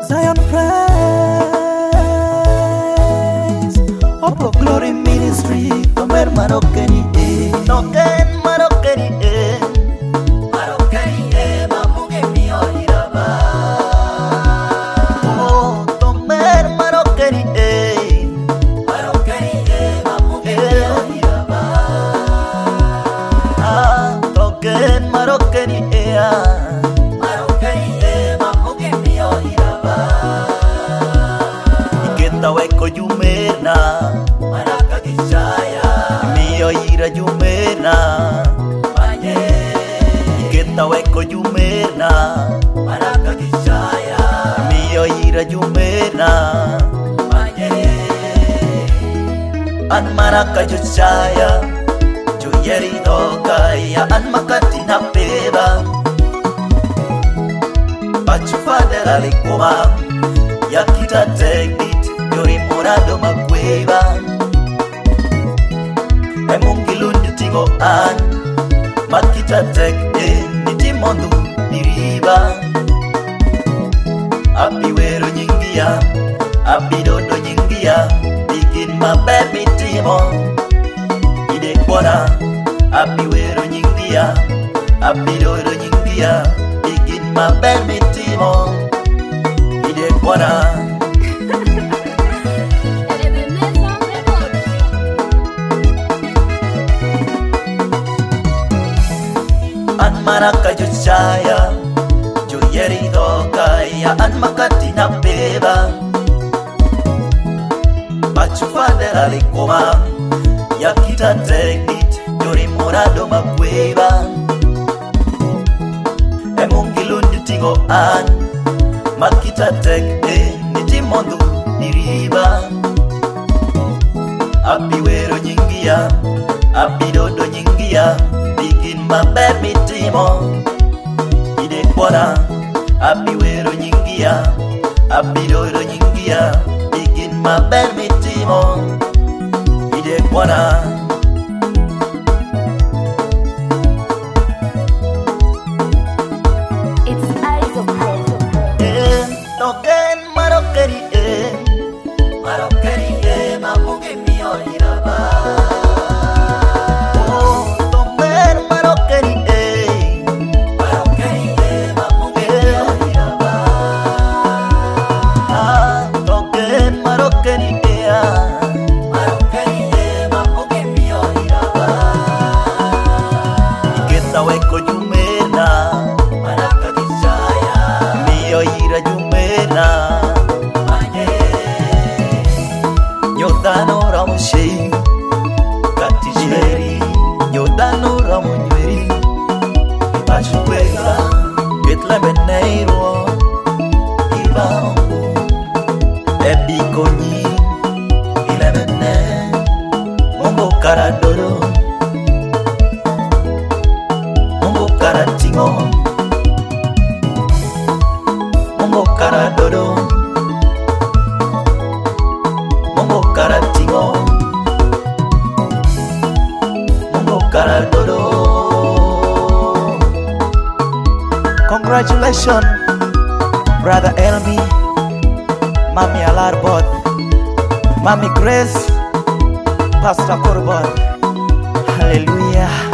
Zion Praise, Hope of Glory Ministry, Tomer Marokeni, Noken Marokeni, Marokeni, Mamuge Mioliraba. Oh, Tomer Marokeni, Marokeni, Mamuge Mioliraba. Ah, Token Marokeni, Weko Jumena, Maraka Kishaya, Mio Ira Jumena, Maye, Iketa Weko Jumena, Maraka Kishaya, Mio Ira Jumena, Maye, An Maraka Kishaya, Juyeri Dogaya, An Makatina Peba, Pachufader Alikuma, Yakita take it. Yori morado makweba Emungilundi tigo an Makita tek nitimondu diriba Abiwero nyingia Abidodo nyingia Begin my baby timo Ide kwana Abiwero nyingia Abidodo nyingia Begin my baby timo Ide kwana An Maraka Joshaya, Joyeri Dogaya, An Makatina Beba, Pachufader Alikoma, Yakita take it, Yori Morado Makweba, Emungilundi Tigo An, Makita take it, Nitimondo Niriba, Abiwero Nyingia, Abidodo Nyingia. Begin my baby timo Ide kwana Abiwero nyingia Abidoro nyingia Begin my baby timo Ide kwana It's eyes of praise. Token Marokeri Marokeri Mamuge Mioliraba. Weko Jumena, Maraka Kishaya, Mio Ira Jumena, Maye, Nyodano Ramushi, Katisheri, Nyodano Ramunweri, Ipachuela, Getlebeneiro, Ibango, Ebikoni, Ilebene, Mongo Karadoro. Mongo Karadodo, Mongo Karatingo, Mongo Karadodo. Congratulations, Brother Elmi, Mami Alarbot, Mami Grace, Pastor Corbot. Hallelujah.